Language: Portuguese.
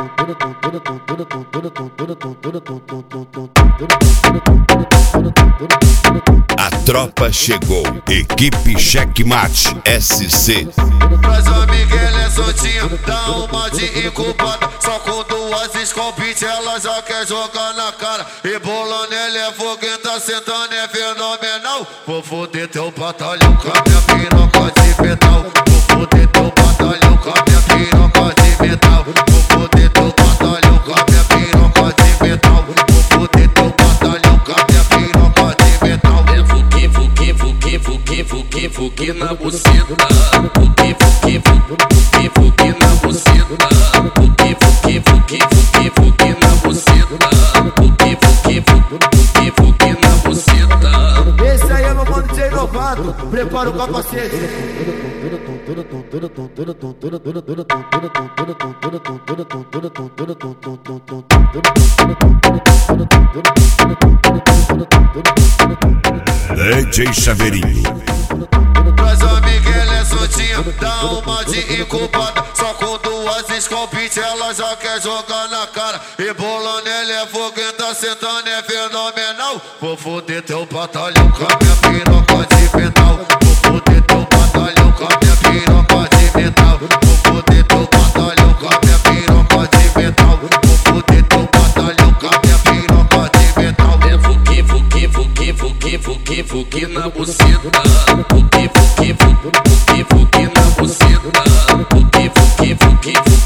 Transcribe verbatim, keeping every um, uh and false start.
A tropa chegou, equipe Checkmate S C. Mas a Miguel é soltinho, dá uma de incubada. Só com duas escopite ela já quer jogar na cara. E bolando ele é fogueta, sentando é fenomenal. Vou foder teu batalhão com a minha piroca de metal. Vou foder teu batalhão com a minha piroca de metal. Vou foder teu batalhão com a minha piroca de metal. Vou foder teu batalhão com a minha piroca de metal. É fuque, fuque, fuque, fuque, fuque, fuque na buceta. Fuque, fuque, fuque, fuque na buceta. Fuque, fuque, fuque, fuque, fuque na buceta. Fuque, fuque, fuque, fuque na buceta. Esse aí é meu mano J Novato, prepara o capacete. D J Chaveirinho. Mas a Miguel é soltinho, dá uma de incubada. Só com duas escopite ela já quer jogar na cara. E bolando ele é fogueta, sentando é fenomenal. Vou foder teu batalhão com a minha piroca de metal. Vou foder teu batalhão com a minha piroca de metal. Vou foder teu batalhão com a minha piroca de metal. Vou foder teu batalhão com a minha piroca de metal. É fuque, fuque, fuque, fuque, fuque, fuque na buceta. Fuque, fuque, fuque, fuque, fuque na buceta. Fuque, fuque, fuque, fuque.